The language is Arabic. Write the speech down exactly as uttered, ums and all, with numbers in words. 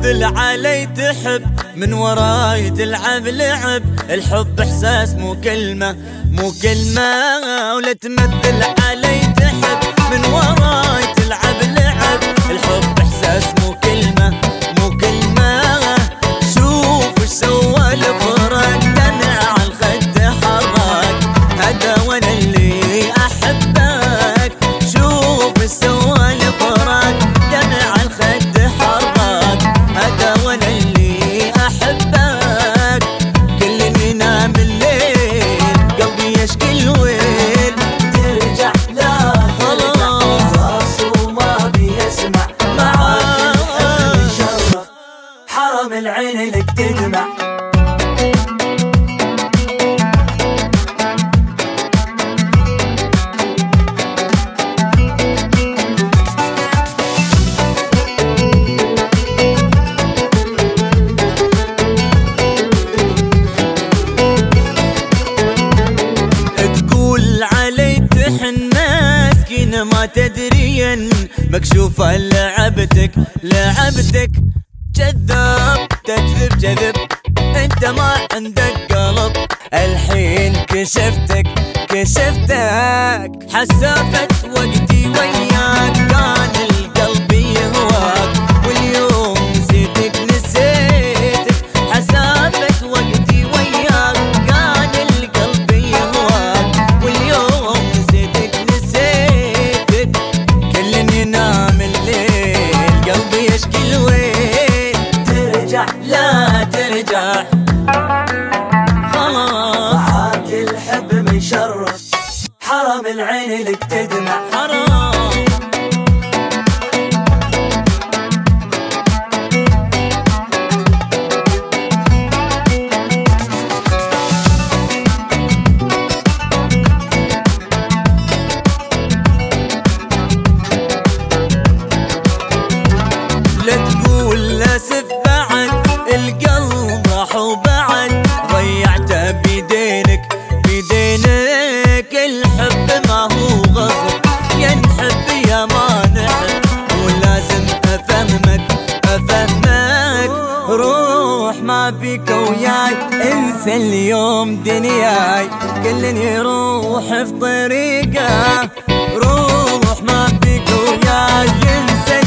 تمثل علي تحب، من وراي تلعب لعب. الحب احساس مو كلمة مو كلمة، ولا تمثل علي تحب، من وراي تلعب لعب. الحب احساس مو كلمة مو كلمة. شوف وش سوى الفراق، دمع عالخد حراك، هذا وانا اللي احبك. شوف وش سوى الفراق، دمع عالخد حراك، هذا وانا اللي احبك. كل ينام الليل قلبي يشكي الويل، ترجع لا خلاص وما بيسمع معاك الحب يشرف، حرم العين لك تدمع. ما تدرين مكشوفة لعبتك لعبتك. كذاب تكذب كذب، انت ما عندك قلب. الحين كشفتك كشفتك، حسافة وقتي وياك، كان القلب يهواك، واليوم نسيتك نسيتك. حسافة وقتي وياك، كان القلب يهواك، واليوم نسيتك نسيتك. كل ينام الليل قلبي يشكي الويل، ترجع لا ترجع خلاص، معاك الحب مشرف، حرم العين لك تدمع. حرام لا تقول اسف بعد، القلب راح وبعد، ضيعته بيدينك بيدينك. الحب ما هو غصب، يا نحب يا ما نحب، ولازم افهمك افهمك. روح ما بيك وياي، انسى اليوم دنياي، كل يروح في طريقه. روح ما بيك وياي، انسى